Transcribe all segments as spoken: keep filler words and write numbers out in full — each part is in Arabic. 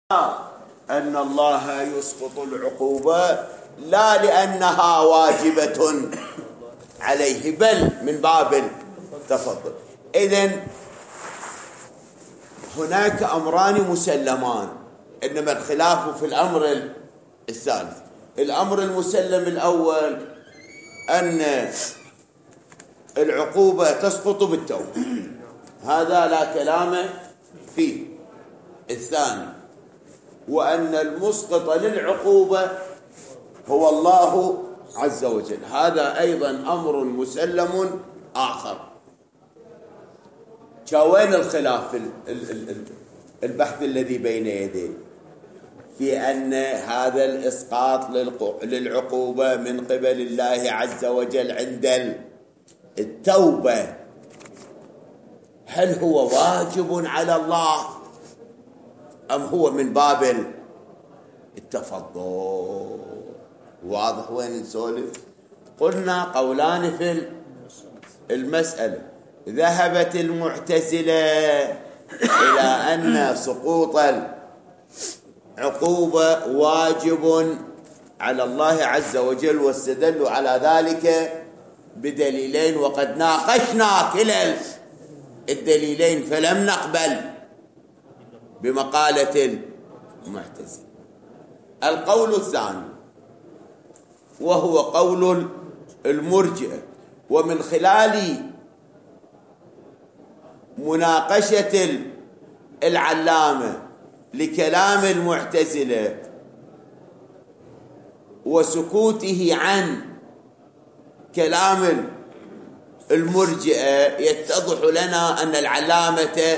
أن الله يسقط العقوبة لا لأنها واجبة عليه بل من باب التفضل. إذن هناك أمران مسلمان، إنما الخلاف في الأمر الثالث. الأمر المسلم الأول أن العقوبة تسقط بالتوبة، هذا لا كلام فيه. الثاني وأن المسقط للعقوبة هو الله عز وجل، هذا أيضا أمر مسلم آخر. وين الخلاف في البحث الذي بين يديه؟ في أن هذا الإسقاط للعقوبة من قبل الله عز وجل عند التوبة هل هو واجب على الله أم هو من باب التفضل؟ واضح وين نسولف؟ قلنا قولان في المسألة. ذهبت المعتزلة إلى أن سقوط العقوبة واجب على الله عز وجل، واستدلوا على ذلك بدليلين، وقد ناقشنا كلا الدليلين فلم نقبل بمقالة المعتزلة. القول الثاني وهو قول المرجئة، ومن خلال مناقشة العلامة لكلام المعتزلة وسكوته عن كلام المرجئة يتضح لنا أن العلامة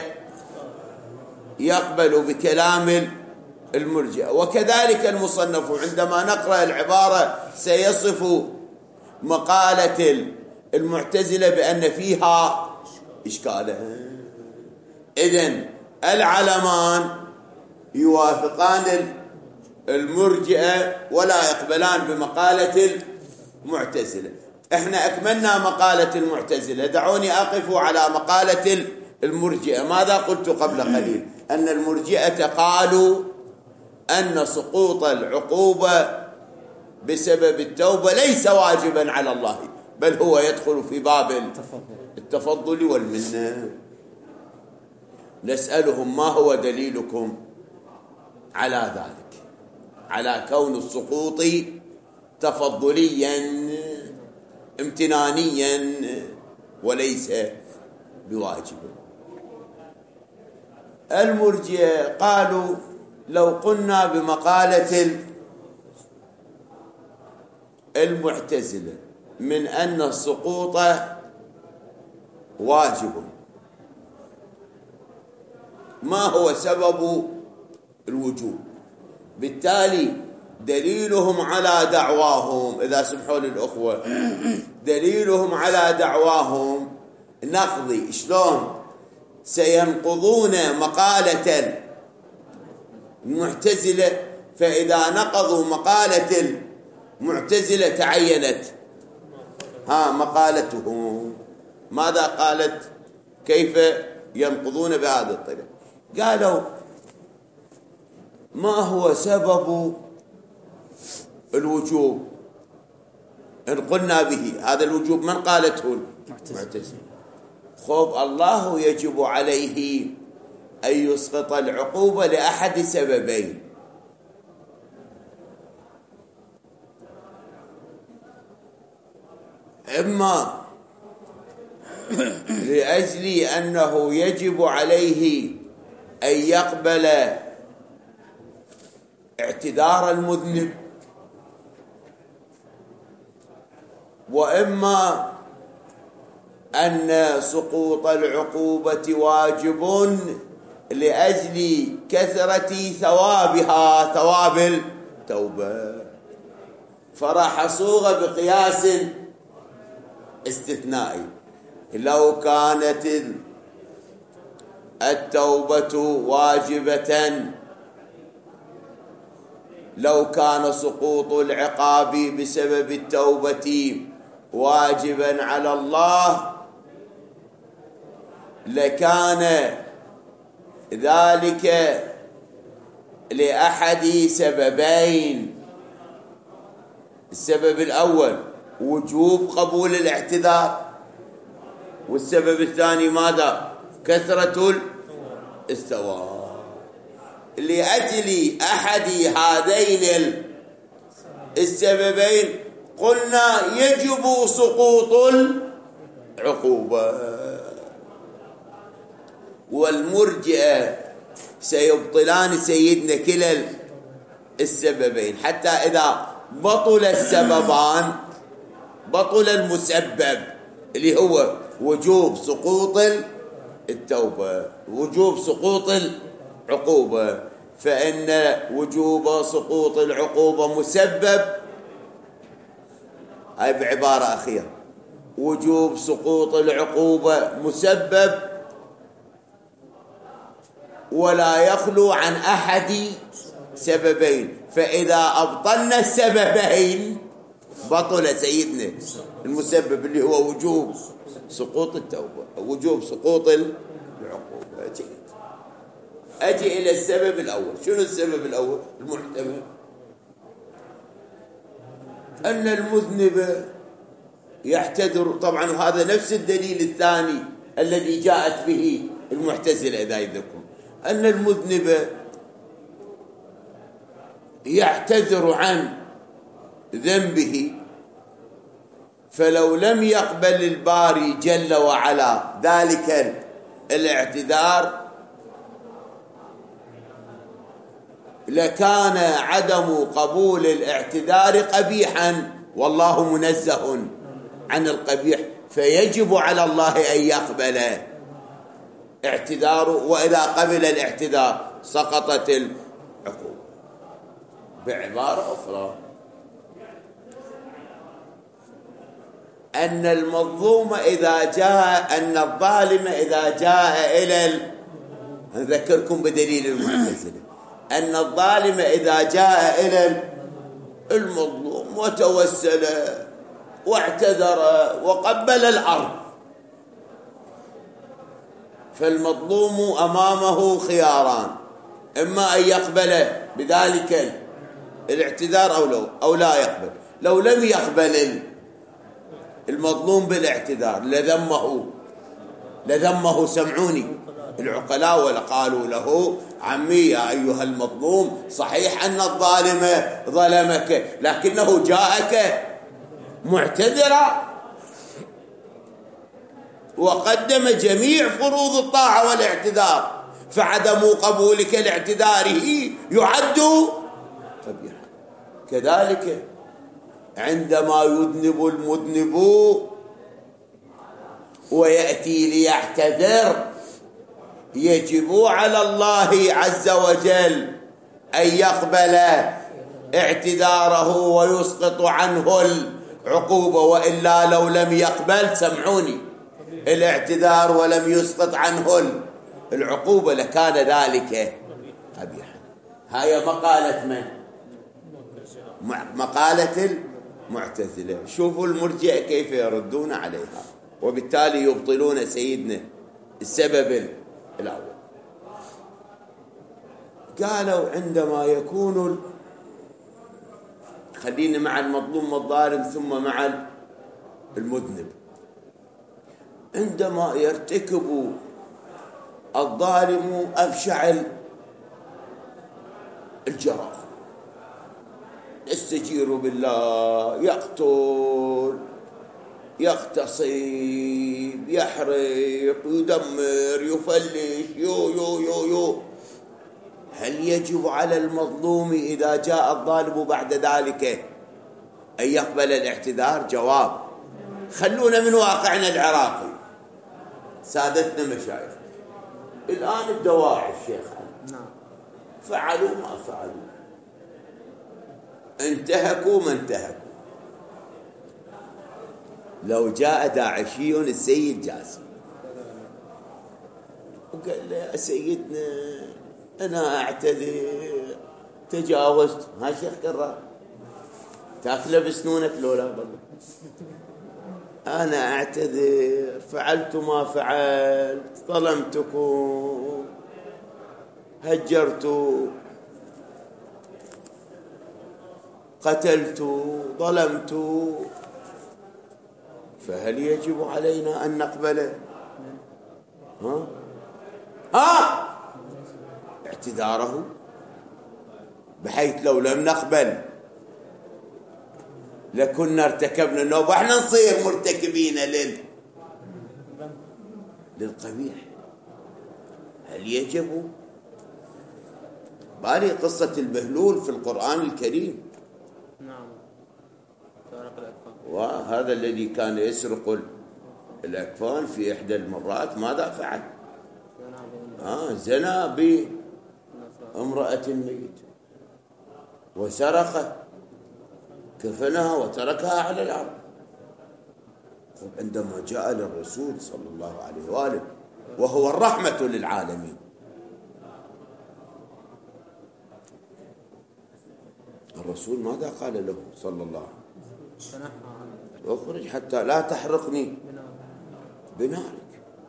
يقبل بكلام المرجئة. وكذلك المصنف عندما نقرأ العبارة سيصف مقالة المعتزلة بأن فيها إشكالا. إذن العلمان يوافقان المرجئة ولا يقبلان بمقالة المعتزلة. احنا أكملنا مقالة المعتزلة، دعوني أقف على مقالة المرجئة. ماذا قلت قبل قليل؟ أن المرجئة قالوا أن سقوط العقوبة بسبب التوبة ليس واجبا على الله، بل هو يدخل في باب التفضل والمنة. نسألهم ما هو دليلكم على ذلك، على كون السقوط تفضليا امتنانيا وليس بواجب؟ المرجئة قالوا لو قلنا بمقالة المعتزلة من أن السقوط واجب، ما هو سبب الوجوب؟ بالتالي دليلهم على دعواهم، إذا سمحوا للأخوة، دليلهم على دعواهم نقضي. شلون سينقضون مقالة المعتزلة؟ فإذا نقضوا مقالة المعتزلة تعينت ها مقالتهم. ماذا قالت؟ كيف ينقضون بهذه الطريقة؟ قالوا ما هو سبب الوجوب إن قلنا به؟ هذا الوجوب من قالته؟ المعتزلة. خوف الله يجب عليه أن يسقط العقوبة لأحد سببين: إما لأجل أنه يجب عليه أن يقبل اعتذار المذنب، وإما أن سقوط العقوبة واجب لأجل كثرة ثوابها، ثواب التوبة. فراح صوغ بقياس استثنائي: لو كانت التوبة واجبة، لو كان سقوط العقاب بسبب التوبة واجبا على الله لكان ذلك لأحد سببين. السبب الأول وجوب قبول الاعتذار، والسبب الثاني ماذا؟ كثرة الثواب. لأجل أحد هذين السببين قلنا يجب سقوط العقوبة. والمرجئة سيبطلان سيدنا كلا السببين، حتى إذا بطل السببان بطل المسبب اللي هو وجوب سقوط التوبة، وجوب سقوط العقوبة. فإن وجوب سقوط العقوبة مسبب، هاي بعبارة أخيرة، وجوب سقوط العقوبة مسبب ولا يخلو عن أحد سببين. فإذا أبطلنا السببين بطل سيدنا المسبب اللي هو وجوب سقوط التوبة، وجوب سقوط العقوبة. أجي إلى السبب الأول. شنو السبب الأول المحتمل؟ أن المذنب يعتذر. طبعا هذا نفس الدليل الثاني الذي جاءت به المعتزلة إذا يذكرون، أن المذنب يعتذر عن ذنبه، فلو لم يقبل الباري جل وعلا ذلك الاعتذار لكان عدم قبول الاعتذار قبيحا، والله منزه عن القبيح، فيجب على الله أن يقبل اعتذاره، وإذا قبل الاعتذار سقطت العقوبة. بعبارة أخرى أن المظلوم إذا جاء أن الظالم إذا جاء إلى ال... أذكركم بدليل المعتزلة، أن الظالم إذا جاء إلى المظلوم وتوسل واعتذر وقبل الأرض، فالمظلوم أمامه خياران، إما أن يقبل بذلك الاعتذار أو, لو أو لا يقبل. لو لم يقبل المظلوم بالاعتذار لذمه لذمه سمعوني العقلاء ولقالوا له عمي يا أيها المظلوم، صحيح أن الظالم ظلمك لكنه جاءك معتذرا وقدم جميع فروض الطاعة والاعتذار، فعدم قبولك لاعتذاره يعد قبيحا. كذلك عندما يذنب المذنب ويأتي ليعتذر يجب على الله عز وجل أن يقبل اعتذاره ويسقط عنه العقوبة، وإلا لو لم يقبل سمعوني الاعتذار ولم يسقط عنه العقوبة لكان ذلك قبيحا. هاي مقالة من؟ مقالة المعتزلة. شوفوا المرجئة كيف يردون عليها، وبالتالي يبطلون سيدنا السبب الأول. قالوا عندما يكون، خلينا مع المظلوم والظالم ثم مع المذنب، عندما يرتكب الظالم أبشع الجرائم، يستجير بالله، يقتل، يغتصب، يحرق، يدمر، يفلش، يو يو يو يو هل يجب على المظلوم إذا جاء الظالم بعد ذلك أن يقبل الاعتذار؟ جواب: خلونا من واقعنا العراقي، سادتنا مشايخ الآن الدواعش شيخ فعلوا ما فعلوا، انتهكوا ما انتهكوا. لو جاء داعشي السيد جاسم وقال له يا سيدنا أنا أعتذر تجاوزت، ها شيخ كرار تاكله بسنونك لولا بالله، أنا أعتذر فعلت ما فعلت، ظلمتكم، هجرت قتلت ظلمت، فهل يجب علينا أن نقبله؟ ها؟ ها؟ اعتذاره، بحيث لو لم نقبل لكنا ارتكبنا النوبة، احنا نصير مرتكبين لل للقبيح. هل يجب؟ بالي قصة البهلول في القرآن الكريم. نعم. وهذا الذي كان يسرق الأكفان في إحدى المرات ماذا فعل؟ آه زنى بامرأة ميت وسرق كفنها وتركها على الأرض. عندما جاء للرسول صلى الله عليه وآله وهو الرحمة للعالمين، الرسول ماذا قال له صلى الله عليه وسلم؟ اخرج حتى لا تحرقني بنارك.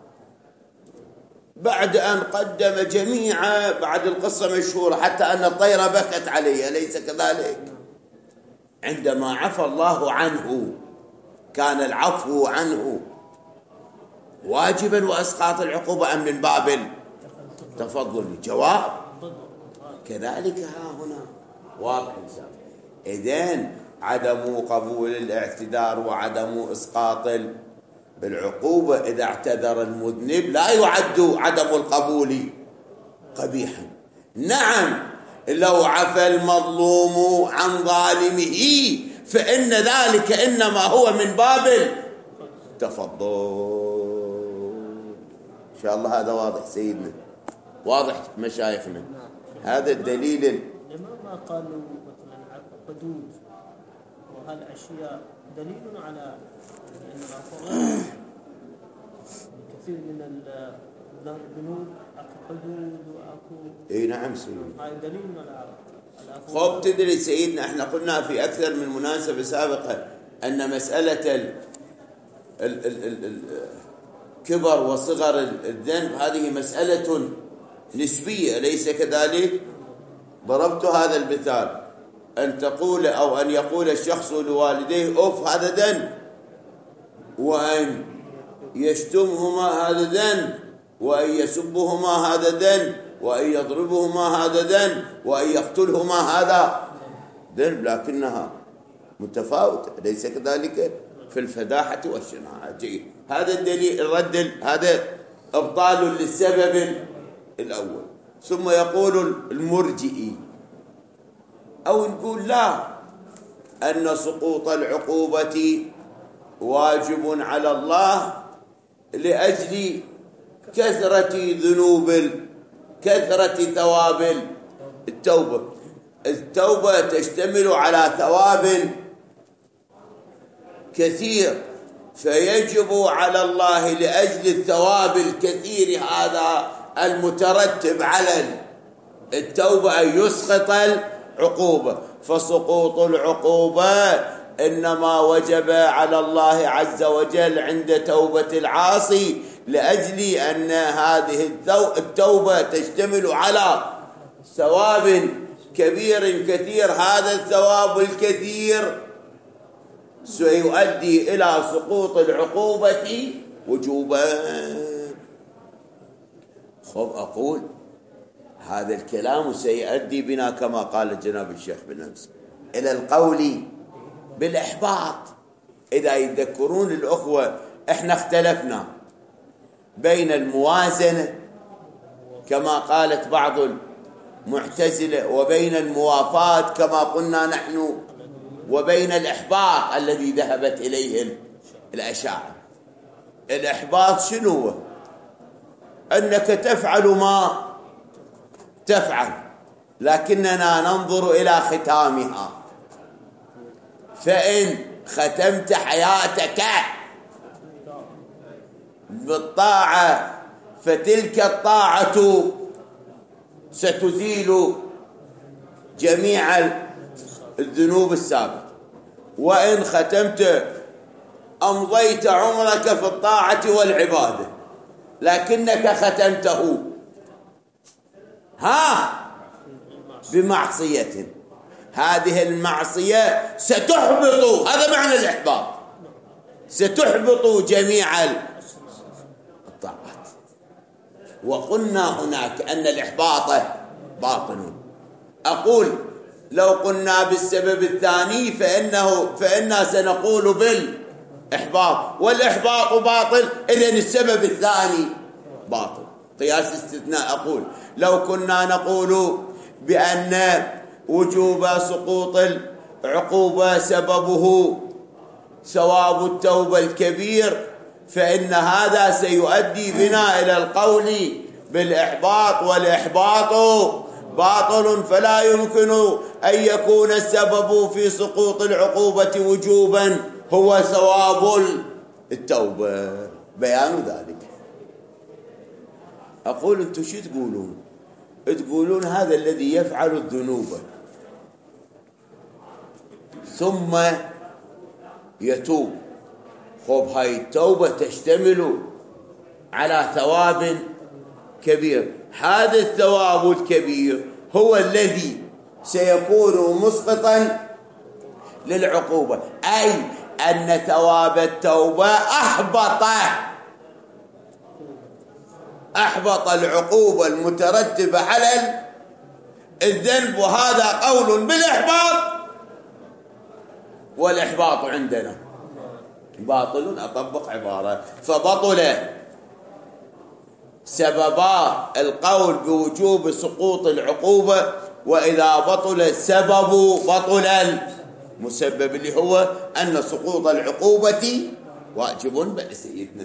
بعد أن قدم جميع، بعد القصة مشهورة حتى أن الطيرة بكت عليه، أليس كذلك؟ عندما عفى الله عنه كان العفو عنه واجبا واسقاط العقوبه ام من باب التفضل؟ جواب كذلك ها هنا واضح. اذن عدم قبول الاعتذار وعدم اسقاط العقوبه اذا اعتذر المذنب لا يعد عدم القبول قبيحا. نعم، لو عفى المظلوم عن ظالمه فإن ذلك إنما هو من باب التفضل. إن شاء الله هذا واضح سيدنا، واضح مشايخنا. هذا الدليل. لماذا قالوا مثلا حدود وهالأشياء دليل على أن القرآن كثير من الذنوب أكو حدود وأكو اي نعم سيدنا، هاي دليل على. خب تدري سيدنا، احنا قلنا في أكثر من مناسبة سابقة أن مسألة ال ال ال ال الكبر وصغر الذنب هذه مسألة نسبية، أليس كذلك؟ ضربت هذا المثال، أن تقول أو أن يقول الشخص لوالديه أوف هذا ذنب، وأن يشتمهما هذا ذنب، وأن يسبهما هذا ذنب، وأن يضربهما هذا ذنب، وأن يقتلهما هذا ذنب، لكنها متفاوتة، ليس كذلك؟ في الفداحة والشناعة. هذا الدليل الرد، هذا إبطال للسبب الأول. ثم يقول المرجئي أو نقول لا، أن سقوط العقوبة واجب على الله لأجل كثرة ذنوب كثرة ثواب التوبة. التوبة تشتمل على ثواب كثير، فيجب على الله لأجل الثواب الكثير هذا المترتب على التوبة أن يسقط العقوبة. فسقوط العقوبة إنما وجب على الله عز وجل عند توبة العاصي لأجل أن هذه التوبة تشتمل على ثواب كبير كثير. هذا الثواب الكثير سيؤدي إلى سقوط العقوبة وجوبا. خب أقول هذا الكلام سيؤدي بنا كما قال جناب الشيخ بن أمس إلى القول بالإحباط. إذا يذكرون الأخوة إحنا اختلفنا بين الموازنة كما قالت بعض المعتزلة وبين الموافاة كما قلنا نحن، وبين الإحباط الذي ذهبت إليه الأشاعرة. الإحباط شنو هو؟ أنك تفعل ما تفعل لكننا ننظر إلى ختامها، فإن ختمت حياتك بالطاعة فتلك الطاعة ستزيل جميع الذنوب السابقة، وإن ختمت أمضيت عمرك في الطاعة والعبادة لكنك ختمته ها بمعصية، هذه المعصية ستحبط، هذا معنى الإحباط، ستحبط جميع الطاعات. وقلنا هناك أن الإحباط باطل. أقول لو قلنا بالسبب الثاني فإنه فإنا سنقول بالإحباط، والإحباط باطل، إذن السبب الثاني باطل. قياس استثناء. أقول لو كنا نقول بأن وجوب سقوط العقوبة سببه ثواب التوبة الكبير، فإن هذا سيؤدي بنا إلى القول بالإحباط، والإحباط باطل، فلا يمكن أن يكون السبب في سقوط العقوبة وجوبا هو ثواب التوبة. بيان ذلك. أقول أنتم شو تقولون؟ تقولون هذا الذي يفعل الذنوب ثم يتوب، خب هاي التوبة تشتمل على ثواب كبير، هذا الثواب الكبير هو الذي سيكون مسقطا للعقوبة، أي أن ثواب التوبة أحبط أحبط العقوبة المترتبة على الذنب، وهذا قول بالإحباط، والإحباط عندنا باطل. أطبق عبارة، فبطل سببا القول بوجوب سقوط العقوبة، وإذا بطل السبب بطل المسبب، اللي هو أن سقوط العقوبة واجب. بل سيدنا.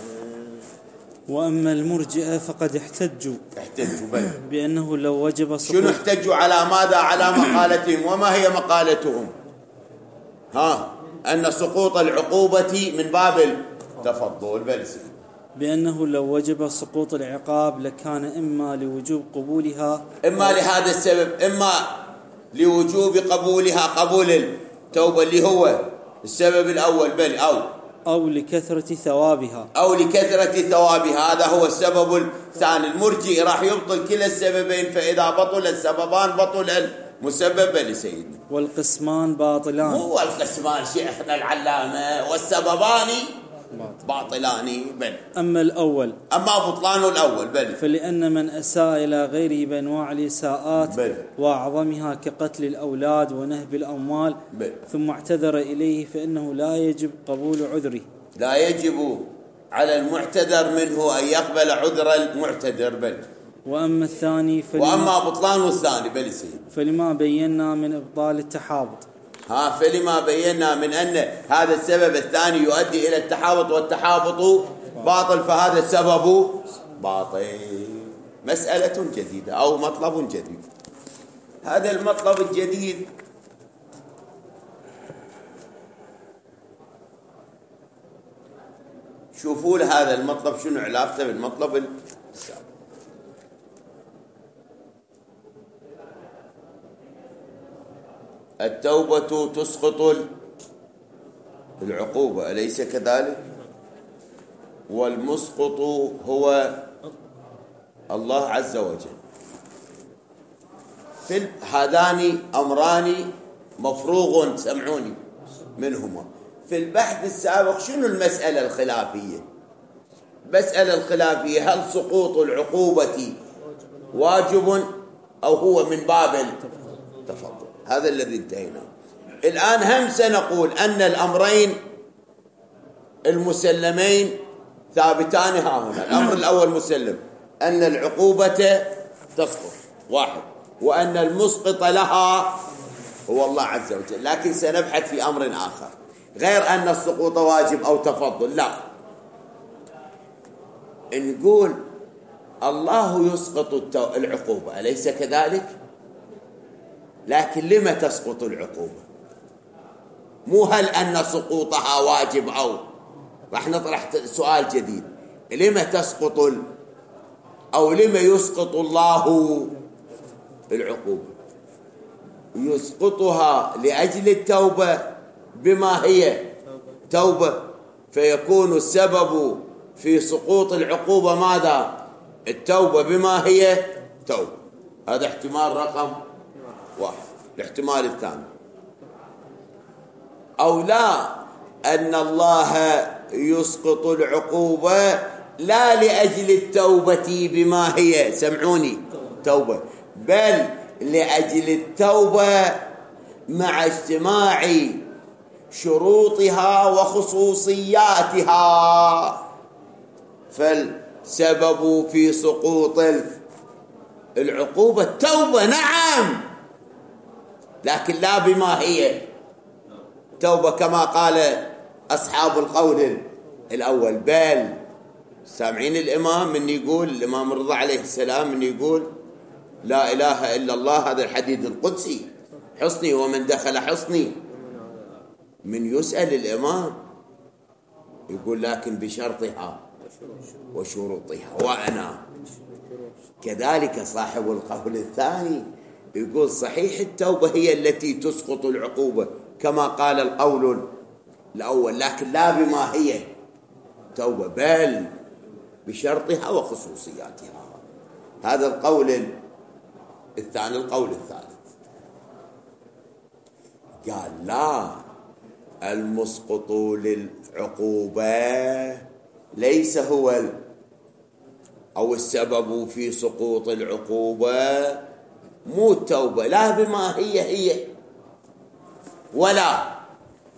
وأما المرجئة فقد احتجوا احتجوا بل. بأنه لو وجب سقوط. شنو احتجوا على ماذا؟ على مقالتهم. وما هي مقالتهم؟ ها أن سقوط العقوبة من باب التفضل. بل سيدنا. بأنه لو وجب سقوط العقاب لكان إما لوجوب قبولها، إما لهذا السبب، إما لوجوب قبولها، قبول التوبة اللي هو السبب الأول، بل أو أو لكثرة ثوابها أو لكثرة ثوابها، هذا هو السبب الثاني. المرجئ راح يبطل كلا السببين، فإذا بطل السببان بطل المسبب. لسيدنا. والقسمان باطلان. هو القسمان شيخنا العلامة، والسببان باطلان. بل. أما الأول أما بطلان الأول بل فلأن من أساء إلى غيره بأنواع الإساءات بل. وأعظمها كقتل الأولاد ونهب الأموال بل. ثم اعتذر إليه فإنه لا يجب قبول عذره. لا يجب على المعتذر منه أن يقبل عذر المعتذر. بل. وأما الثاني فلما, وأما بطلان الثاني بل سيد فلما بينا من إبطال التحابط. ها فلما بينا من أن هذا السبب الثاني يؤدي إلى التحابط، والتحابط باطل، فهذا السبب باطل. مسألة جديدة أو مطلب جديد. هذا المطلب الجديد شوفوا هذا المطلب شنو علاقته بالمطلب السابق. التوبة تسقط العقوبة، أليس كذلك؟ والمسقط هو الله عز وجل. في هذان أمران مفروغ سمعوني منهما. في البحث السابق شنو المسألة الخلافية؟ مسألة الخلافية هل سقوط العقوبة واجب أو هو من باب التفضل؟ هذا الذي انتهينا. الآن هم سنقول أن الأمرين المسلمين ثابتان ها هنا. الأمر الأول مسلم أن العقوبة تسقط واحد، وأن المسقط لها هو الله عز وجل. لكن سنبحث في أمر آخر غير أن السقوط واجب أو تفضل. لا، نقول الله يسقط العقوبة، أليس كذلك؟ لكن لما تسقط العقوبة؟ مو هل أن سقوطها واجب أو راح نطرح سؤال جديد. لما تسقط ال... أو لما يسقط الله العقوبة؟ يسقطها لأجل التوبة بما هي توبة، فيكون السبب في سقوط العقوبة ماذا؟ التوبة بما هي توبة. هذا احتمال رقم واحد. الاحتمال الثاني. أو لا، أن الله يسقط العقوبة لا لأجل التوبة بما هي، سمعوني، توبة، بل لأجل التوبة مع اجتماع شروطها وخصوصياتها. فالسبب في سقوط العقوبة التوبة، نعم، لكن لا بما هي توبة كما قال أصحاب القول الأول. بل سامعين الإمام من يقول، الإمام الرضا عليه السلام من يقول لا إله إلا الله، هذا الحديث القدسي، حصني ومن دخل حصني. من يسأل الإمام يقول لكن بشرطها وشروطها. وأنا كذلك صاحب القول الثاني يقول صحيح التوبة هي التي تسقط العقوبة كما قال القول الأول، لكن لا بما هي توبة، بل بشرطها وخصوصياتها. هذا القول الثاني. القول الثالث قال لا، المسقط للعقوبة ليس هو أو السبب في سقوط العقوبة مو التوبة، لا بما هي هي ولا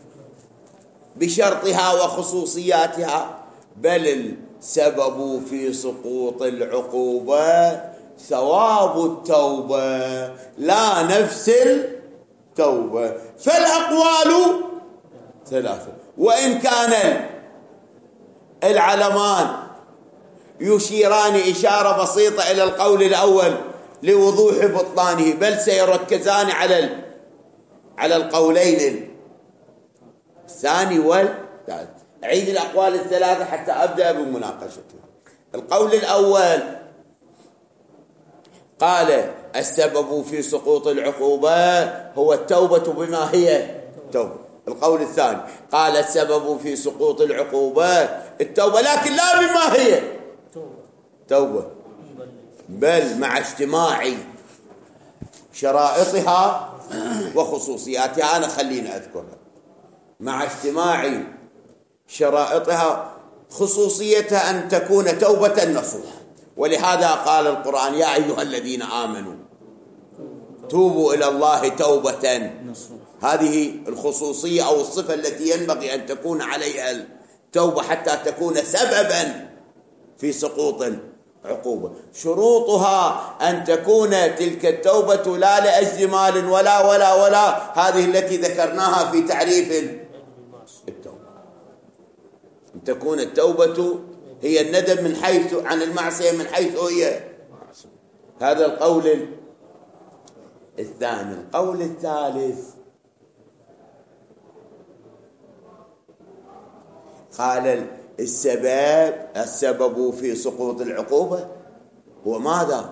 بشرطها وخصوصياتها، بل السبب في سقوط العقوبة ثواب التوبة لا نفس التوبة. فالأقوال ثلاثة، وإن كان العلمان يشيران إشارة بسيطة إلى القول الأول لوضوح بطلانه، بل سيركزان على على القولين الثاني والثالث. أعيد الأقوال الثلاثة حتى أبدأ بمناقشته. القول الأول قال السبب في سقوط العقوبة هو التوبة بما هي توبة. القول الثاني قال السبب في سقوط العقوبة التوبة، لكن لا بما هي توبة، بل مع اجتماع شرائطها وخصوصياتها. أنا خليني أذكرها. مع اجتماع شرائطها، خصوصيتها أن تكون توبة نصوحة، ولهذا قال القرآن يا أيها الذين آمنوا توبوا إلى الله توبة نصوحة. هذه الخصوصية أو الصفة التي ينبغي أن تكون عليها التوبة حتى تكون سببا في سقوط العقوبة. شروطها أن تكون تلك التوبة لا لأجل مال ولا ولا ولا، هذه التي ذكرناها في تعريف التوبة. أن تكون التوبة هي الندم من حيث عن المعصية من حيث هي. هذا القول الثاني. القول الثالث قال السبب السبب في سقوط العقوبة هو ماذا؟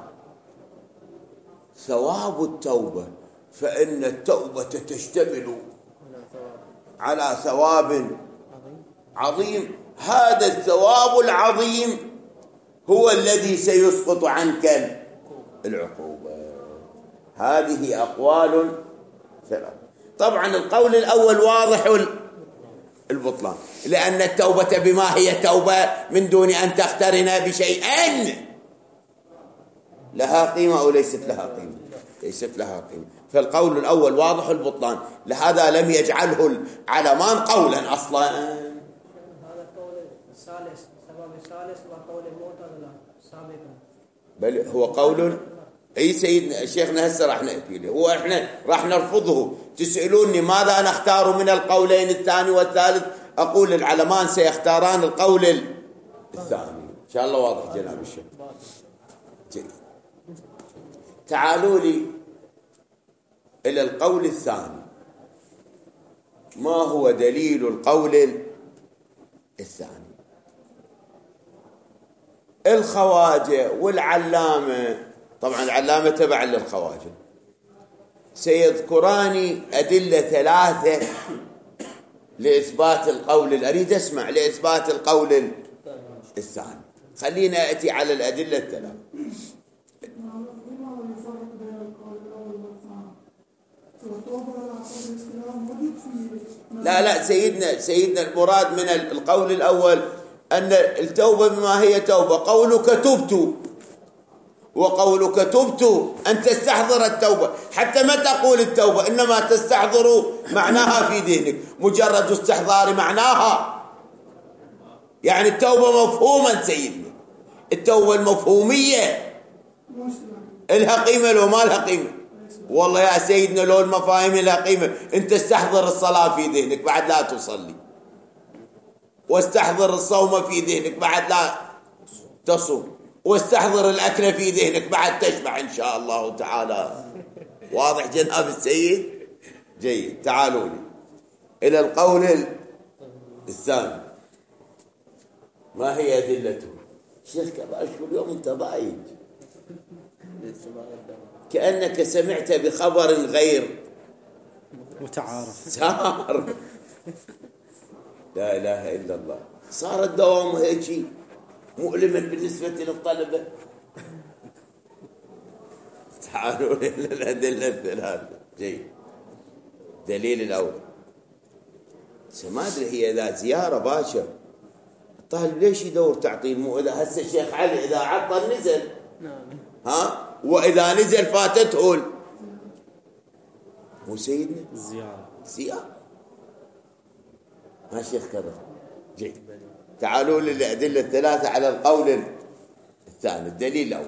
ثواب التوبة، فإن التوبة تشتمل على ثواب عظيم. هذا الثواب العظيم هو الذي سيسقط عنك العقوبة. هذه أقوال ثلاثة. طبعا القول الأول واضح البطلان، لأن التوبة بما هي توبة من دون أن تقترن بشيئين لها قيمة أو ليست لها قيمة، ليست لها قيمة. فالقول الأول واضح البطلان، لهذا لم يجعله العلمان قولا أصلا. هذا قول الثالث، سبب الثالث وقول المعتزلة سابقا، بل هو قول اي سيدنا شيخنا هسه راح ناتي له. هو احنا راح نرفضه. تسالوني ماذا نختار من القولين الثاني والثالث، اقول العلمان سيختاران القول الثاني ان شاء الله. واضح جناب الشيخ؟ جيد. تعالوا لي الى القول الثاني. ما هو دليل القول الثاني؟ الخواجة والعلامة، طبعا العلامة تبع للخواجة، سيذكران أدلة ثلاثة لإثبات القول. أريد أسمع لإثبات القول الثاني. خلينا أتي على الأدلة الثلاثة. لا لا سيدنا سيدنا المراد من القول الأول أن التوبة بما هي توبة. قولك تبت وقولك تبت أن تستحضر التوبة، حتى ما تقول التوبة إنما تستحضر معناها في ذهنك. مجرد استحضار معناها يعني التوبة مفهوما سيدنا، التوبة المفهومية لها قيمة لو ما لها قيمة. والله يا سيدنا لو المفاهيم لها قيمة أنت استحضر الصلاة في ذهنك بعد لا تصلي، واستحضر الصوم في ذهنك بعد لا تصوم، واستحضر الأكل في ذهنك بعد تشبع إن شاء الله تعالى. واضح جناب السيد؟ جيد. تعالوا لي إلى القول الثاني. ما هي أدلته؟ شيخ كباش كل يوم أنت ضايج، كأنك سمعت بخبر غير متعارف صار. لا إله إلا الله. صار الدوام هيك مؤلما بالنسبة للطلبة. تعالوا إلى الأدلة الثلاثة. جيد. دليل الأول، ما أدري هي ذات زيارة باشا الطالب ليش يدور تعطيل؟ مو إذا هسه الشيخ علي إذا عطل نزل، ها، وإذا نزل فاتته مو سيدنا الزيارة زيارة. ها شيخ كذا. جيد. تعالوا للأدلة الثلاثة على القول الثاني. الدليل الأول،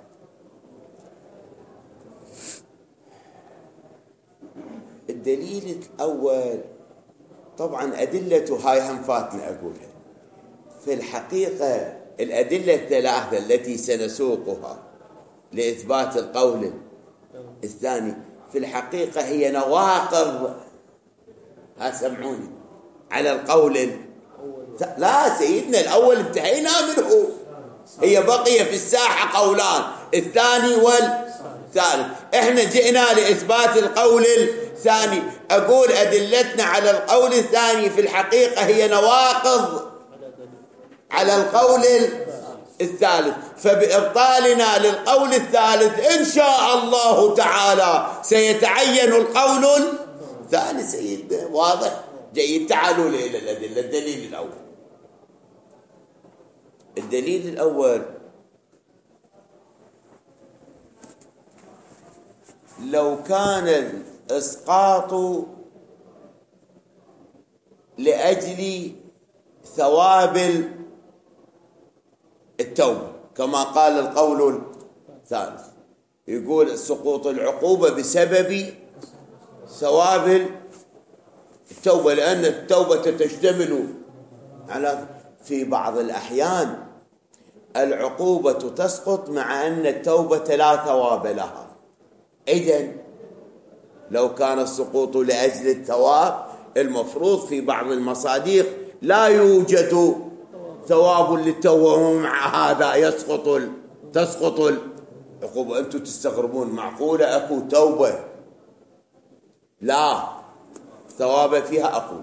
الدليل الأول طبعا أدلته هاي هم فاتني أقولها. في الحقيقة الأدلة الثلاثة التي سنسوقها لإثبات القول الثاني في الحقيقة هي نواقض، ها سمعوني، على القول. لا سيدنا الأول انتهينا منه، هي بقي في الساحة قولان، الثاني والثالث. احنا جئنا لإثبات القول الثاني. أقول أدلتنا على القول الثاني في الحقيقة هي نواقض على القول الثالث، فبإبطالنا للقول الثالث إن شاء الله تعالى سيتعين القول الثاني سيدنا. واضح؟ جيد. تعالوا إلى الأدلة. الدليل الأول، الدليل الأول، لو كان الإسقاط لأجل ثواب التوبة كما قال القول الثالث، يقول سقوط العقوبة بسبب ثواب التوبة، لأن التوبة تشتمل على، في بعض الأحيان العقوبة تسقط مع أن التوبة لا ثواب لها. إذن لو كان السقوط لأجل الثواب المفروض في بعض المصادق لا يوجد ثواب للتوبة، ومع هذا يسقط تسقط العقوبة. أنتم تستغربون، معقولة أكو توبة لا ثواب فيها؟ أقول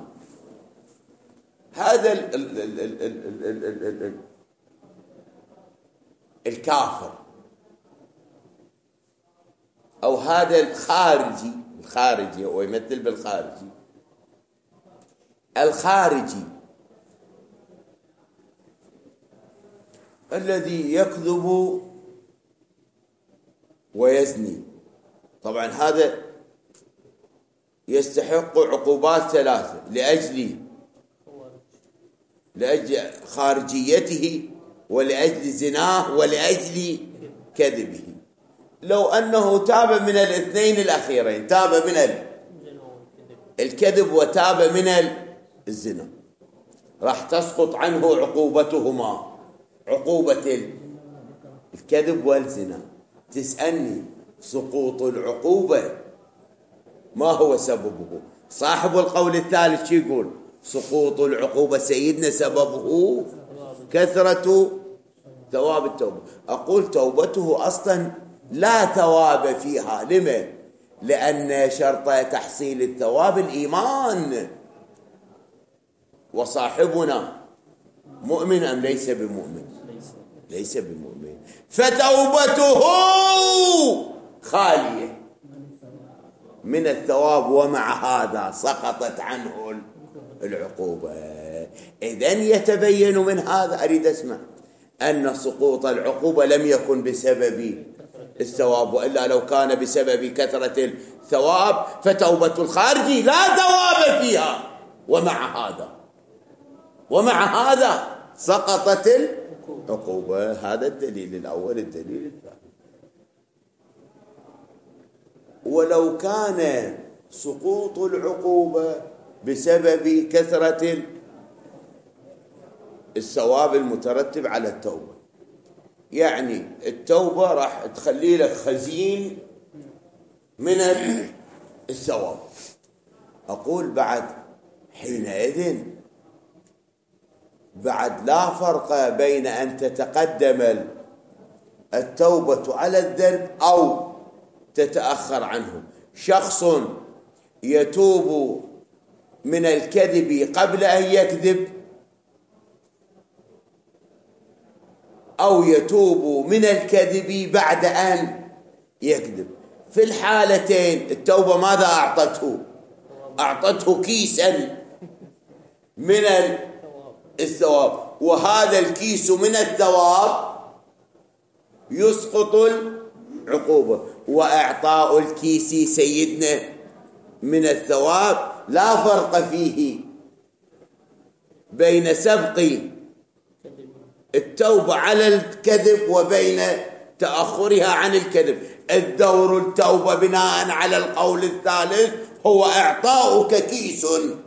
هذا ال ال ال ال ال ال ال ال ال الكافر أو هذا الخارجي، الخارجي هو يمثل بالخارجي، الخارجي الذي يكذب ويزني، طبعا هذا يستحق عقوبات ثلاثة لأجل لأجل خارجيته ولأجل زناه ولأجل كذبه. لو أنه تاب من الاثنين الأخيرين، تاب من الكذب وتاب من الزنا، راح تسقط عنه عقوبتهما، عقوبة الكذب والزنا. تسألني سقوط العقوبة ما هو سببه؟ صاحب القول الثالث شو يقول؟ سقوط العقوبة سيدنا سببه كثرة ثواب التوبة. أقول توبته أصلا لا ثواب فيها. لما؟ لأن شرط تحصيل الثواب الإيمان، وصاحبنا مؤمن أم ليس بمؤمن؟ ليس بمؤمن، فتوبته خالية من الثواب ومع هذا سقطت عنه العقوبة. إذن يتبين من هذا، أريد أسمع، أن سقوط العقوبة لم يكن بسبب الثواب، وإلا لو كان بسبب كثرة الثواب فتوبة الخارجي لا ثواب فيها، ومع هذا ومع هذا سقطت العقوبة. هذا الدليل الأول. الدليل الثاني، ولو كان سقوط العقوبة بسبب كثرة الثواب المترتب على التوبة، يعني التوبة راح تخلي لك خزين من الثواب، أقول بعد حينئذ بعد لا فرق بين أن تتقدم التوبة على الذنب أو تتأخر عنه. شخص يتوب من الكذب قبل أن يكذب، أو يتوب من الكذب بعد أن يكذب. في الحالتين التوبة ماذا أعطته؟ أعطته كيسا من الثواب، وهذا الكيس من الثواب يسقط العقوبة. وإعطاء الكيس سيدنا من الثواب لا فرق فيه بين سبق التوبة على الكذب وبين تأخرها عن الكذب. الدور التوبة بناء على القول الثالث هو إعطاؤك كيس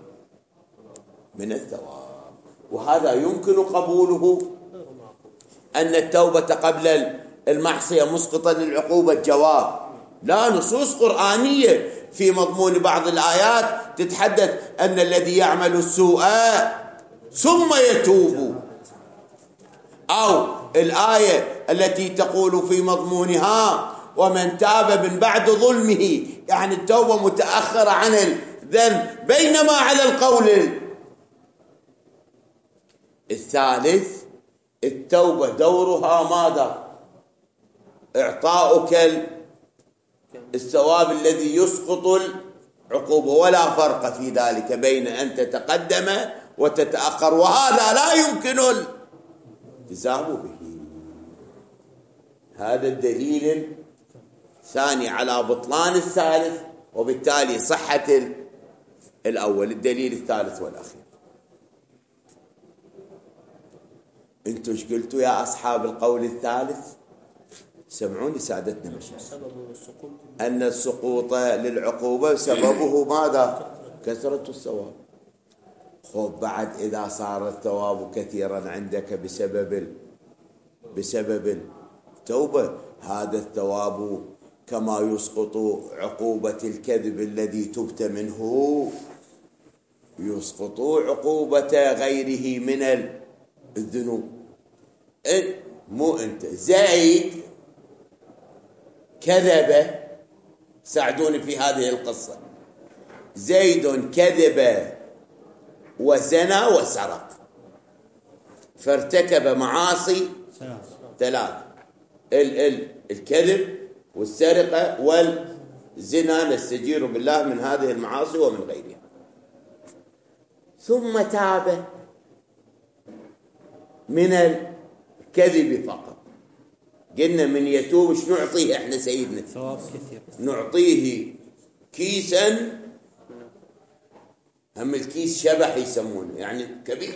من الثواب، وهذا يمكن قبوله. أن التوبة قبل المعصية مسقطة للعقوبة، الجواب لا. نصوص قرآنية في مضمون بعض الآيات تتحدث أن الذي يعمل السوء ثم يتوب، أو الآية التي تقول في مضمونها ومن تاب من بعد ظلمه، يعني التوبة متأخرة عن الذنب. بينما على القول الثالث التوبة دورها ماذا؟ إعطاؤك الثواب الذي يسقط العقوبة، ولا فرق في ذلك بين أن تتقدم وتتأخر، وهذا لا يمكن الالتزام به. هذا الدليل الثاني على بطلان الثالث، وبالتالي صحة الأول. الدليل الثالث والأخير، انتوا ايش قلتوا يا أصحاب القول الثالث؟ سمعوني سادتنا مشايخ، أن السقوط للعقوبة سببه ماذا؟ كثرة الثواب. خب بعد إذا صار الثواب كثيرا عندك بسبب بسبب التوبة، هذا الثواب كما يسقط عقوبة الكذب الذي تبت منه يسقط عقوبة غيره من الذنوب. مو أنت زيد كذب، ساعدوني في هذه القصة. زيد كذب وزنى وسرق، فارتكب معاصي ثلاث: الكذب والسرقة والزنا، نستجير بالله من هذه المعاصي ومن غيرها. ثم تاب من الكذب فقط. قلنا من يتوب ايش نعطيه احنا سيدنا؟ ثواب كثير. نعطيه كيسا، هم الكيس شبح يسمونه، يعني كبير،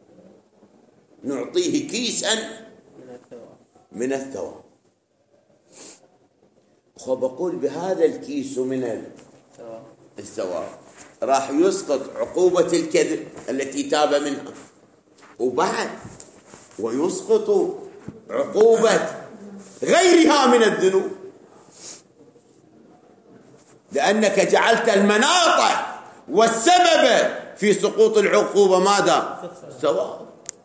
نعطيه كيسا من الثواب. خب أقول بهذا الكيس من الثواب راح يسقط عقوبة الكذب التي تاب منها، وبعد ويسقط عقوبة غيرها من الذنوب، لأنك جعلت المناط والسبب في سقوط العقوبة ماذا؟ ثواب.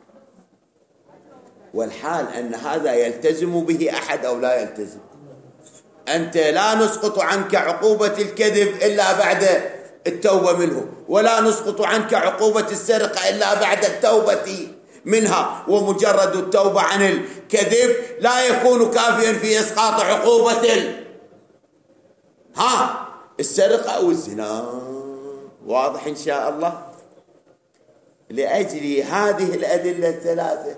والحال أن هذا يلتزم به أحد أو لا يلتزم. أنت لا نسقط عنك عقوبة الكذب إلا بعد التوبة منه، ولا نسقط عنك عقوبة السرقة إلا بعد التوبة منها، ومجرد التوبة عن الكذب لا يكون كافيا في إسقاط عقوبة ها السرقة أو الزنا. واضح إن شاء الله. لأجل هذه الأدلة الثلاثة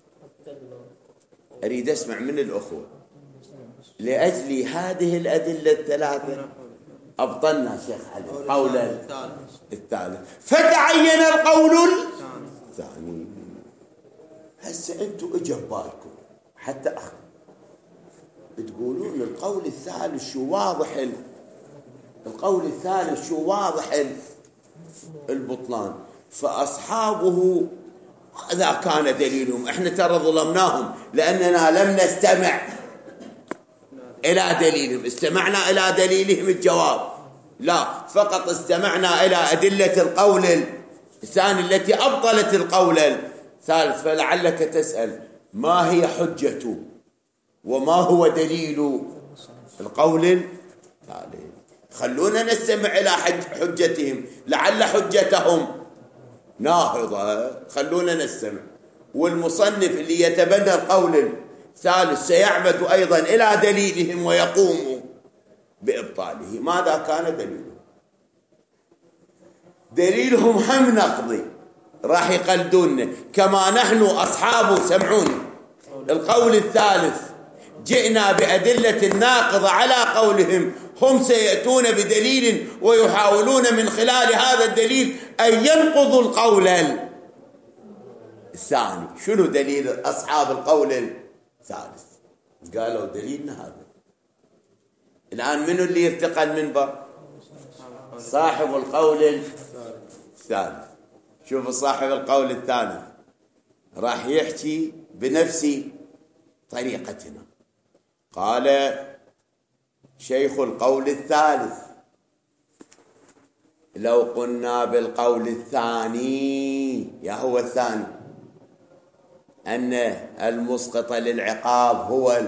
أريد أسمع من الأخوة، لأجل هذه الأدلة الثلاثة أبطلنا شيخ علي قول الثالث، فتعين القول الثاني. هسه أنتم إجا بالكم حتى أخذ تقولون القول الثالث شو واضح، القول الثالث شو واضح البطلان، فأصحابه إذا كان دليلهم، إحنا ترى ظلمناهم لأننا لم نستمع إلى دليلهم، استمعنا إلى دليلهم الجواب، لا فقط استمعنا إلى أدلة القول الثاني التي أبطلت القول الثالث. فلعلك تسأل ما هي حجته وما هو دليل القول الثالث. خلونا نستمع إلى حجتهم، لعل حجتهم ناهضة، خلونا نستمع. والمصنف اللي يتبنى القول الثالث سيعمد أيضا إلى دليلهم ويقوم بإبطاله. ماذا كان دليلهم؟ دليلهم هم نقضي، راح يقلدون كما نحن أصحابه. سمعوني، القول الثالث جئنا بأدلة ناقضة على قولهم، هم سيأتون بدليل ويحاولون من خلال هذا الدليل أن ينقضوا القول الثاني. شنو دليل أصحاب القول الثالث؟ قالوا دليلنا هذا. الآن منو اللي يرتقى المنبر؟ صاحب القول الثالث. شوف صاحب القول الثالث راح يحكي بنفس طريقتنا. قال شيخ القول الثالث: لو قلنا بالقول الثاني، يا هو الثاني، أن المسقط للعقاب هو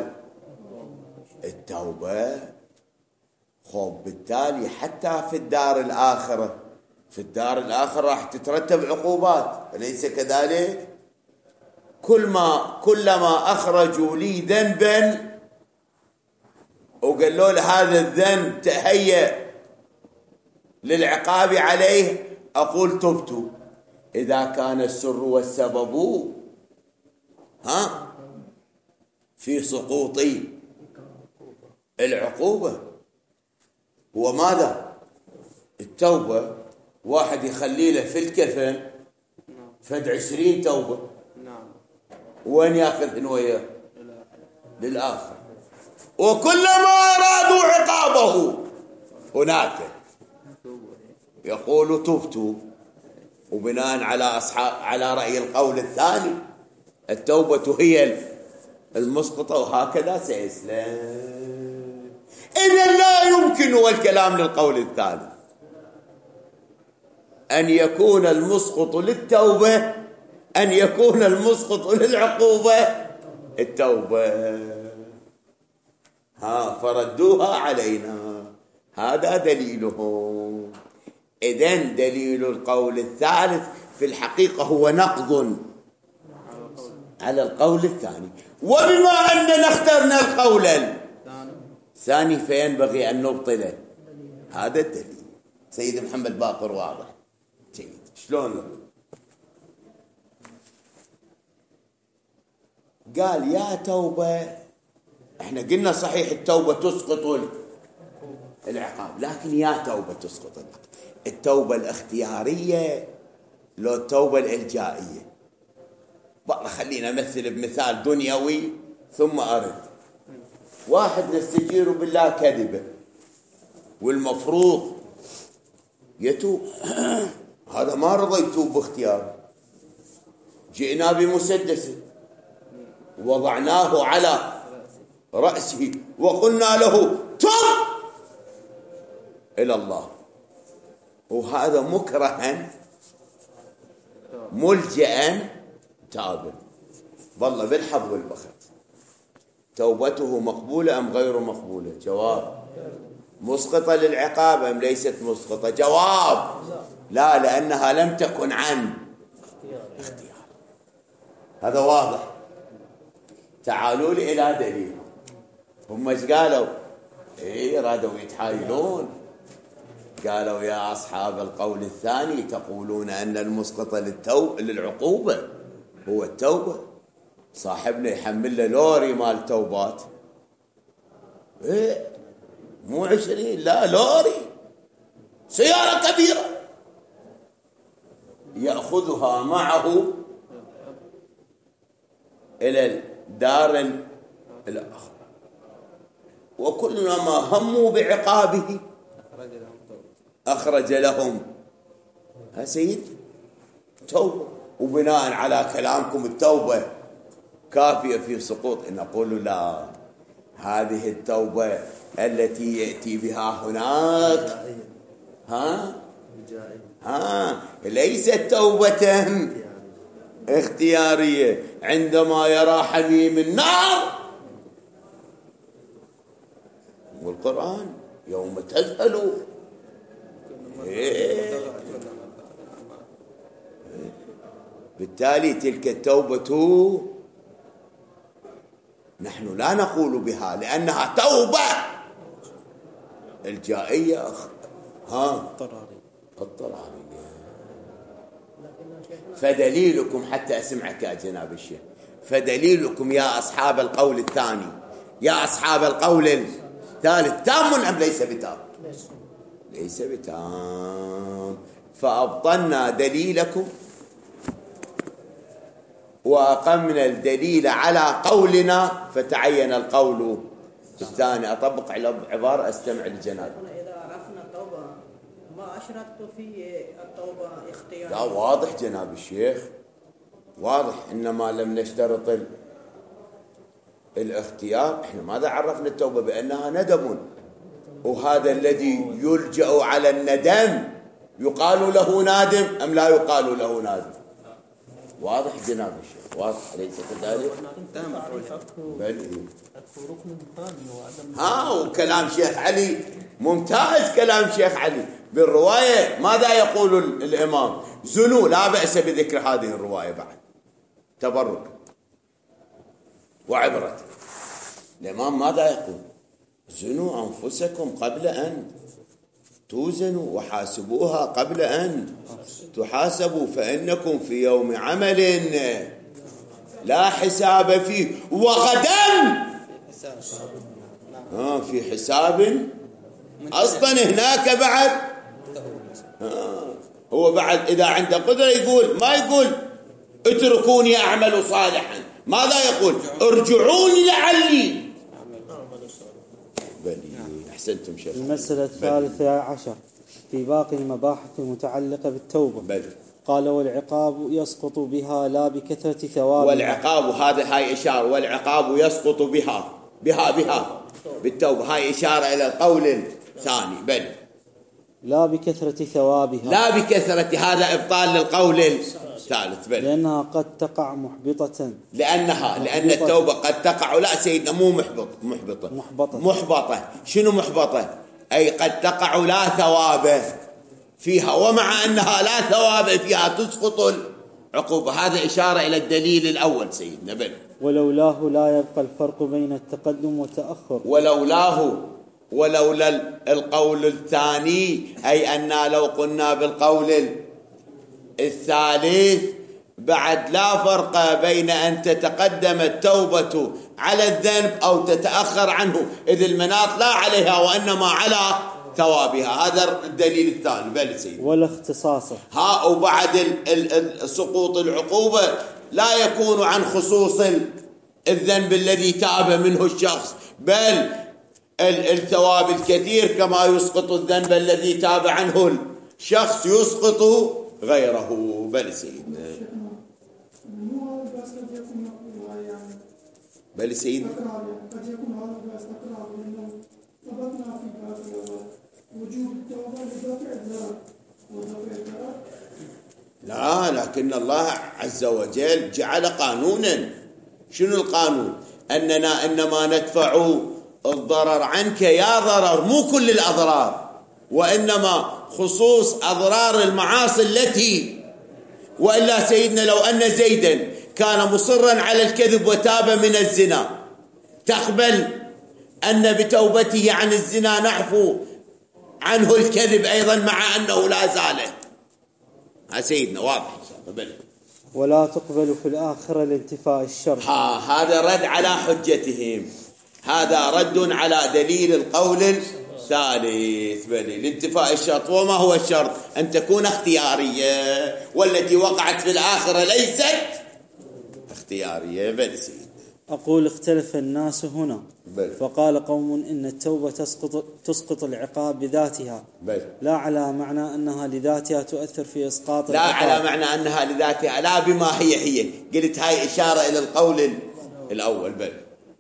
التوبة، خب بالتالي حتى في الدار الآخرة، في الدار الآخرة راح تترتب عقوبات، أليس كذلك؟ كل ما كلما أخرجوا لي ذنبا وقالوا له هذا الذنب تهيأ للعقاب عليه، أقول تبت. إذا كان السر والسبب ها في سقوط العقوبة هو ماذا؟ التوبة. واحد يخلي له في الكفن فد عشرين توبة، وين ياخذ وياه؟ للآخر. وكلما أرادوا عقابه هناك يقول تبت. وبناء على أصحاب على رأي القول الثاني التوبة هي المسقطة، وهكذا سيسلم. إذن لا يمكن، والكلام للقول الثالث، أن يكون المسقط للتوبة، أن يكون المسقط للعقوبة التوبة. ها فردوها علينا، هذا دليلهم. إذن دليل القول الثالث في الحقيقة هو نقض على القول الثاني. وبما أننا اخترنا القول الثاني فينبغي أن نبطله. هذا الدليل. سيد محمد باقر واضح جيد. شلون نقول؟ قال يا توبة، احنا قلنا صحيح التوبة تسقط العقاب، لكن يا توبة تسقط العقاب. التوبة الاختيارية لو التوبة الإلجائية. والله خلينا نمثل بمثال دنيوي ثم أرد. واحد نستجير بالله كذبة والمفروض يتوب، هذا ما رضى يتوب باختياره. جئنا بمسدس وضعناه على رأسه وقلنا له تب إلى الله، وهذا مكرها ملجأ تابا، والله بالحظ والبخت. توبته مقبولة أم غير مقبولة؟ جواب. مسقطة للعقاب أم ليست مسقطة؟ جواب لا، لأنها لم تكن عن اختيار. هذا واضح. تعالوا لي إلى دليل. هم ايش قالوا؟ ايه رادوا يتحايلون، قالوا يا أصحاب القول الثاني تقولون أن المسقط للتو... للعقوبة هو التوبة. صاحبنا يحمل له لوري مال توبات، إيه مو عشرين، لا لوري، سيارة كبيرة يأخذها معه إلى الدار الآخرة، وكلما هموا بعقابه أخرج لهم ها سيد توبة. وبناء على كلامكم التوبة كافية في سقوط، نقول لا، هذه التوبة التي يأتي بها هناك ها ها ليست توبة اختيارية. عندما يرى حميم النار والقرآن يوم تذهل إيه. بالتالي تلك التوبة نحن لا نقول بها لأنها توبة الجائية ها اضطرارية. فدليلكم، حتى أسمعك يا جناب الشيخ، فدليلكم يا أصحاب القول الثاني، يا أصحاب القول الثالث، تام أم ليس بتام؟ ليس بتام. فأبطلنا دليلكم وأقمنا الدليل على قولنا، فتعين القول الثاني. أطبق على عبارة أستمع للجناب. إذا عرفنا التوبة ما أشركت في التوبة اختيار. لا واضح جناب الشيخ، واضح. إنما لم نشترط الاختيار. إحنا ماذا عرفنا التوبة؟ بأنها ندم، وهذا الذي يلجأ على الندم يقال له نادم أم لا يقال له نادم؟ واضح جناب الشيخ، واضح أليس كذلك؟ بل ها وكلام شيخ علي ممتاز، كلام شيخ علي بالرواية. ماذا يقول الإمام؟ زنوا، لا بأس بذكر هذه الرواية بعد تبرك وعبرة. الإمام ماذا يقول؟ زنوا أنفسكم قبل أن توزنوا وحاسبوها قبل أن تحاسبوا، فإنكم في يوم عمل لا حساب فيه، وغدا آه في حساب. أصلا هناك بعد آه هو بعد إذا عنده قدرة يقول، ما يقول اتركوني أعمل صالحا، ماذا يقول؟ ارجعوني لعلي. بلي أحسنتم شيخ. المسألة الثالثة عشر في باقي المباحث المتعلقة بالتوبة. بلي. قال والعقاب يسقط بها لا بكثرة ثواب. والعقاب، هذا هاي إشارة، والعقاب يسقط بها بها بها بالتوبة، هاي إشارة إلى القول الثاني. بل لا بكثرة ثوابها، لا بكثرة، هذا إبطال للقول الثالث. بل لأنها قد تقع محبطة، لأنها لأن التوبة قد تقع، لا سيدنا مو محبط محبطة محبطة محبطة. شنو محبطة؟ أي قد تقع لا ثواب فيها، ومع أنها لا ثواب فيها تسقط العقوبة. هذا إشارة إلى الدليل الأول سيدنا. بل ولولاه لا يبقى الفرق بين التقدم والتأخر. ولولاه، ولولا القول الثاني، أي أننا لو قلنا بالقول الثالث بعد لا فرق بين أن تتقدم التوبة على الذنب أو تتأخر عنه، إذ المناط لا عليها وإنما على ثوابها. هذا الدليل الثاني. بل سيد ولا اختصاصه. ها وبعد سقوط العقوبة لا يكون عن خصوص الذنب الذي تاب منه الشخص، بل الثواب الكثير كما يسقط الذنب الذي تاب عنه الشخص يسقط غيره. بل سيدنا بل سيدنا لا، لكن الله عز وجل جعل قانونا. شنو القانون؟ أننا إنما ندفع الضرر عنك يا ضرر، مو كل الأضرار، وإنما خصوص أضرار المعاصي التي. وإلا سيدنا لو أن زيدا كان مصرا على الكذب وتاب من الزنا، تقبل أن بتوبته عن الزنا نعفو عنه الكذب أيضا مع أنه لا زال. ها سيدنا واضح إن شاء الله. بل ولا تقبل في الآخرة لانتفاء الشر. ها هذا رد على حجتهم، هذا رد على دليل القول الثالث. بل لانتفاء الشرط. وما هو الشرط؟ أن تكون اختيارية، والتي وقعت في الآخرة ليست اختيارية. بل سيدنا أقول اختلف الناس هنا. بل. فقال قوم إن التوبة تسقط, تسقط العقاب بذاتها، بل. لا على معنى أنها لذاتها تؤثر في إسقاط لا العقاب. على معنى أنها لذاتها، لا بما هي هي. قلت هاي إشارة إلى القول الأول. بل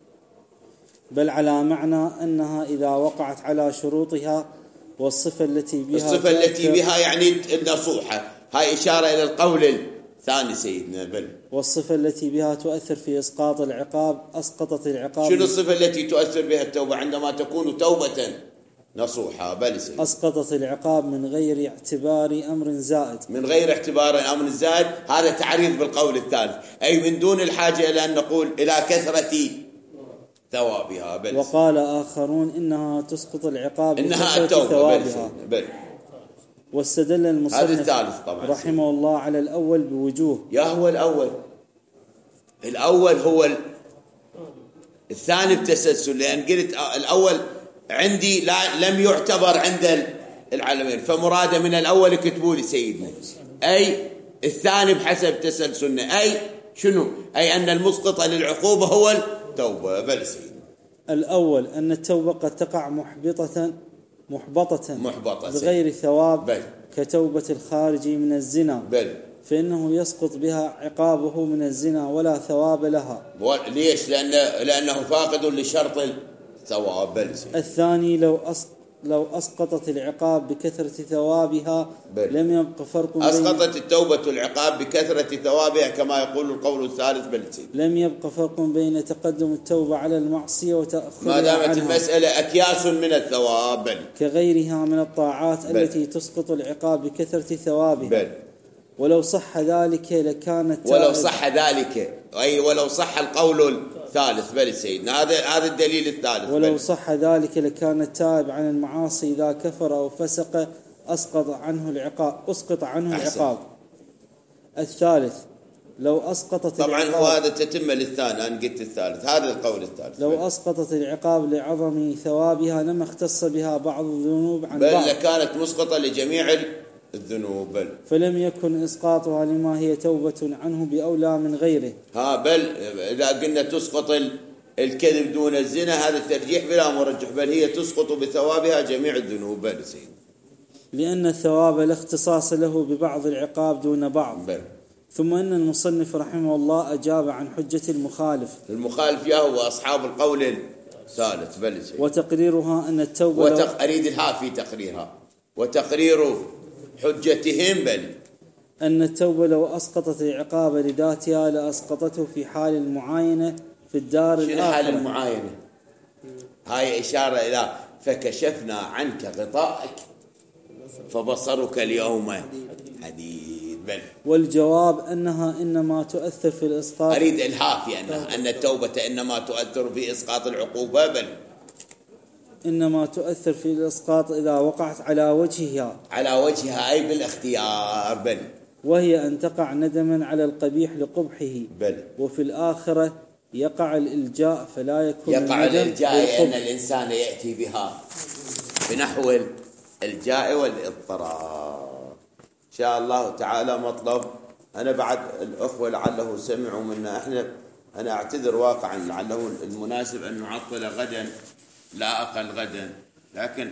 بل على معنى أنها إذا وقعت على شروطها والصفة التي بها الصفة التي بها يعني النصوحة، هاي إشارة إلى القول الثاني سيدنا. بل والصفة التي بها تؤثر في إسقاط العقاب أسقطت العقاب. شنو الصفة التي تؤثر بها التوبة عندما تكون توبة نصوحة؟ بل سيدنا أسقطت العقاب من غير اعتبار أمر زائد. من غير اعتبار الأمر الزائد، هذا تعريض بالقول الثالث، أي من دون الحاجة إلى أن نقول إلى كثرة ثوابها. بل وقال آخرون إنها تسقط العقاب إنها بكثرة التوبة. ثوابها. بل, بل واستدل هذا المصنف الثالث طبعا رحمه الله على الأول بوجوه. يا هو الأول الأول هو ال... الثاني بتسلسل، لأن قلت الأول عندي لا لم يعتبر عند العالمين، فمراد من الأول كتبوا لي سيدنا، أي الثاني بحسب تسلسلنا، أي شنو؟ أي أن المسقط للعقوبة هو التوبة. بل سيدنا الأول أن التوبة قد تقع محبطة محبطة, محبطة بغير ثواب. بل كتوبة الخارج من الزنا. بل فإنه يسقط بها عقابه من الزنا ولا ثواب لها. ليش؟ لأن لأنه فاقد لشرط الثواب. بل سيدنا الثاني لو أسقط لو أسقطت العقاب بكثرة ثوابها بل. لم يبق فرق بين أسقطت التوبة العقاب بكثرة ثوابها كما يقول القول الثالث. بل لم يبق فرق بين تقدم التوبة على المعصية وتأخرها ما دامت عنها، المسألة أكياس من الثواب. بل كغيرها من الطاعات بل. التي تسقط العقاب بكثرة ثوابها. بل ولو صح ذلك لكانت ولو صح ذلك، أي ولو صح القول الثالث. بل سيدنا هذا هذا الدليل الثالث. ولو بل. صح ذلك لكان التائب عن المعاصي إذا كفر أو فسق أسقط عنه العقاب أسقط عنه أحسن. العقاب. الثالث لو أسقطت طبعا العقاب وهذا تتمة للثاني، أنا قلت الثالث، هذا القول الثالث. لو بل. أسقطت العقاب لعظم ثوابها لما اختص بها بعض الذنوب عن بل بعض، لكانت مسقطة لجميع الذنوب. بل فلم يكن إسقاطها لما هي توبة عنه بأولى من غيره. ها بل إذا قلنا تسقط الكذب دون الزنا، هذا الترجيح بلا مرجح، بل هي تسقط بثوابها جميع الذنوب. بل سيدنا لأن الثواب لا اختصاص له ببعض العقاب دون بعض. بل. ثم أن المصنف رحمه الله أجاب عن حجة المخالف المخالف يا هو أصحاب القول الثالث. بل سيدنا وتقريرها أن التوبة لو وتق... أريد الها في تقريرها وتقرير حجتهم. بل أن التوبة لو أسقطت العقاب لذاتها لأسقطته في حال المعاينة في الدار شنو الآخرة. حال المعاينة؟ هاي إشارة إلى فكشفنا عنك غطاءك فبصرك اليوم حديد. بل والجواب أنها إنما تؤثر في الإسقاط. أريد إلها في أنها أن التوبة إنما تؤثر في إسقاط العقوبة. بل إنما تؤثر في الإسقاط إذا وقعت على وجهها على وجهها، أي بالاختيار. بل وهي أن تقع ندما على القبيح لقبحه. بل وفي الآخرة يقع الإلجاء فلا يكون يقع الندم الإلجاء أن بالقبح. الإنسان يأتي بها بنحو الإلجاء والاضطرار. إن شاء الله تعالى مطلب. أنا بعد الأخوة لعله سمعوا منا، إحنا أنا أعتذر واقعا، لعله المناسب أن نعطل غدا لا أقل غدا، لكن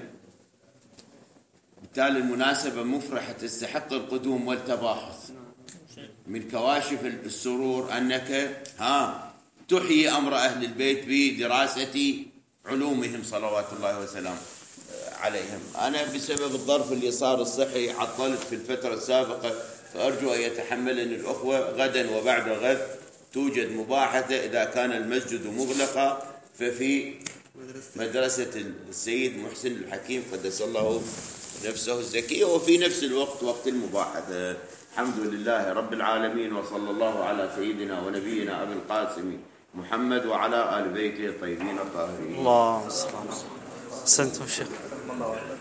بالتالي المناسبة مفرحة تستحق القدوم والتباحث. من كواشف السرور أنك ها تحيي أمر أهل البيت بدراسة علومهم صلوات الله وسلامه عليهم. أنا بسبب الظرف اللي صار الصحي عطلت في الفترة السابقة، فأرجو أن يتحملني الأخوة. غدا وبعد غد توجد مباحثة، إذا كان المسجد مغلقا ففي مدرسة السيد محسن الحكيم قدس الله نفسه الزكية، وفي نفس الوقت وقت المباحثة. الحمد لله رب العالمين، وصلى الله على سيدنا ونبينا أبي القاسم محمد وعلى آل بيته الطيبين الطاهرين. الله أحسنتم شيخ.